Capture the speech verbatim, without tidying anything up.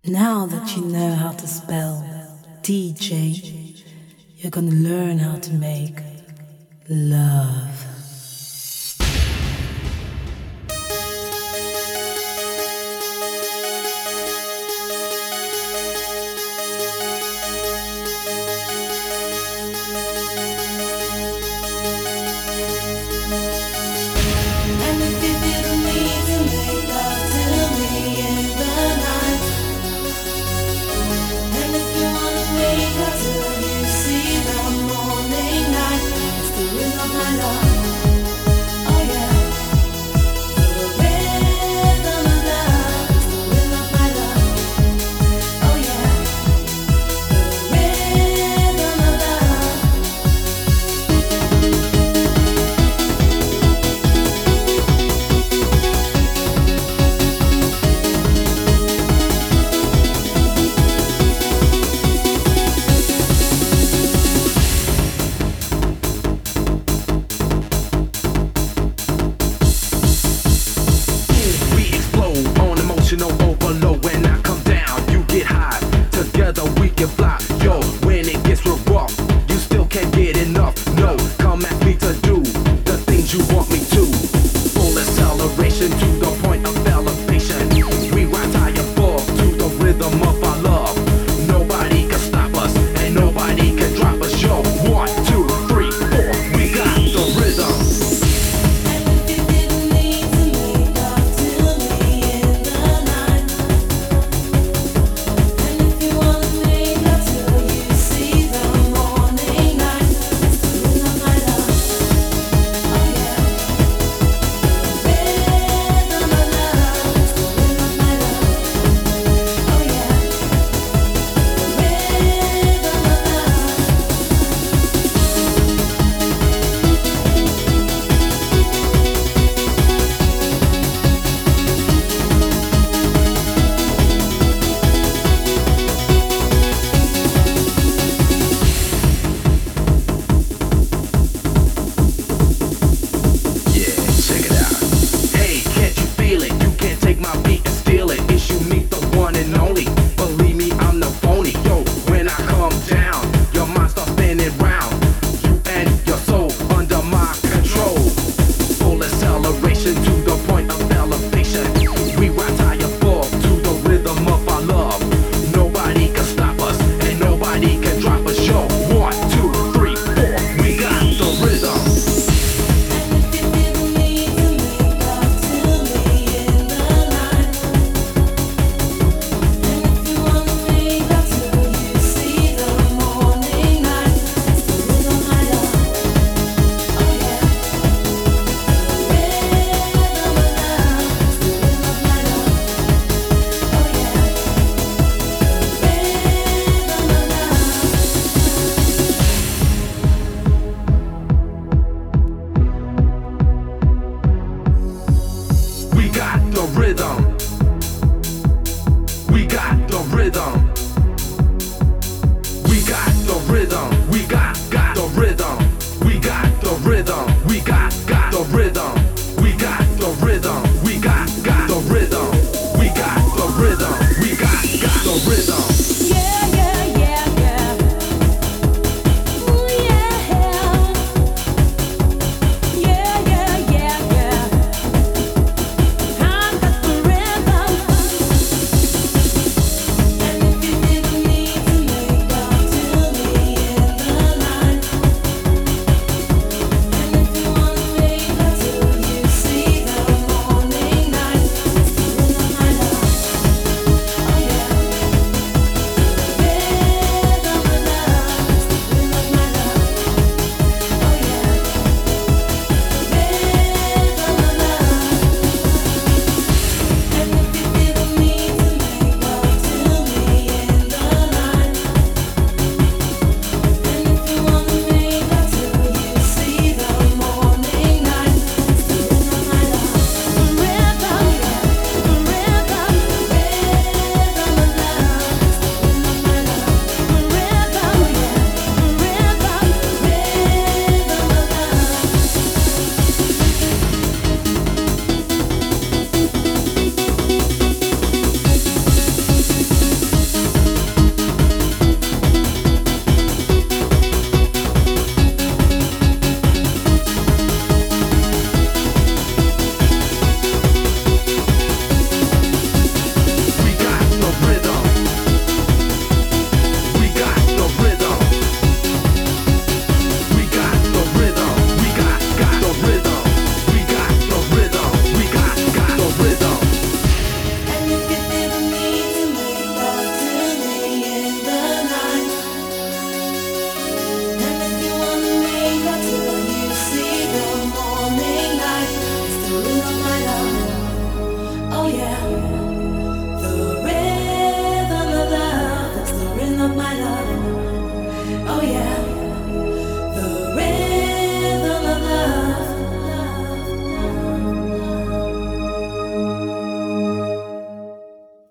Now that you know how to spell D J, you're gonna learn how to make love. And if you feel the need to make love to me in the night, and if you wanna wake up till you see the morning light, it's the rhythm of my love. Oh yeah, the rhythm of love. It's the rhythm of my love. Oh yeah, the rhythm of love. We explode on emotional overload. When I come down, you get high. Together we can fly.